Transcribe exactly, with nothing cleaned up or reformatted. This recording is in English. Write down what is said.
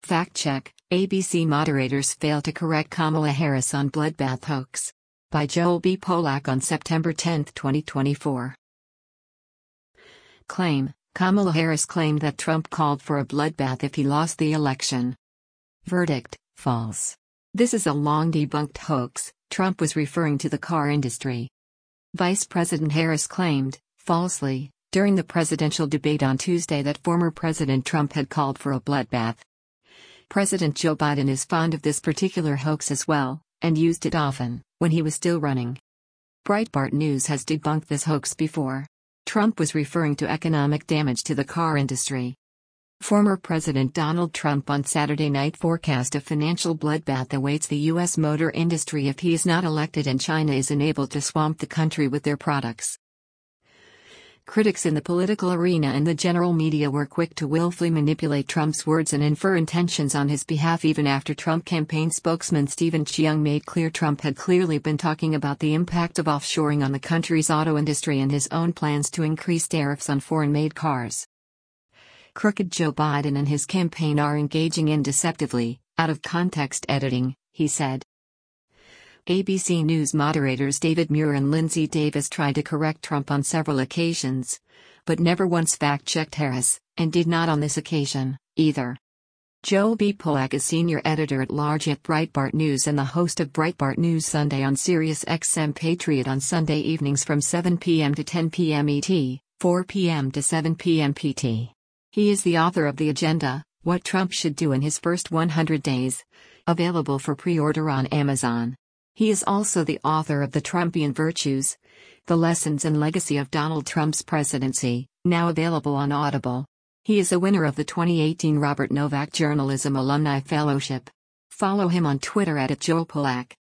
Fact check: A B C moderators fail to correct Kamala Harris on bloodbath hoax. By Joel B. Polak on September tenth, twenty twenty-four. Claim: Kamala Harris claimed that Trump called for a bloodbath if he lost the election. Verdict: false. This is a long-debunked hoax. Trump was referring to the car industry. Vice President Harris claimed, falsely, during the presidential debate on Tuesday that former President Trump had called for a bloodbath. President Joe Biden is fond of this particular hoax as well, and used it often, when he was still running. Breitbart News has debunked this hoax before. Trump was referring to economic damage to the car industry. Former President Donald Trump on Saturday night forecast a financial bloodbath awaits the U S motor industry if he is not elected and China is enabled to swamp the country with their products. Critics in the political arena and the general media were quick to willfully manipulate Trump's words and infer intentions on his behalf even after Trump campaign spokesman Stephen Cheung made clear Trump had clearly been talking about the impact of offshoring on the country's auto industry and his own plans to increase tariffs on foreign-made cars. Crooked Joe Biden and his campaign are engaging in deceptively, out-of-context editing, he said. A B C News moderators David Muir and Lindsay Davis tried to correct Trump on several occasions, but never once fact-checked Harris, and did not on this occasion, either. Joel B. Polak is senior editor-at-large at Breitbart News and the host of Breitbart News Sunday on Sirius X M Patriot on Sunday evenings from seven p m to ten p m E T, four p m to seven p m P T. He is the author of The Agenda, What Trump Should Do in His First one hundred days, available for pre-order on Amazon. He is also the author of The Trumpian Virtues, The Lessons and Legacy of Donald Trump's Presidency, now available on Audible. He is a winner of the twenty eighteen Robert Novak Journalism Alumni Fellowship. Follow him on Twitter at Joel Polak.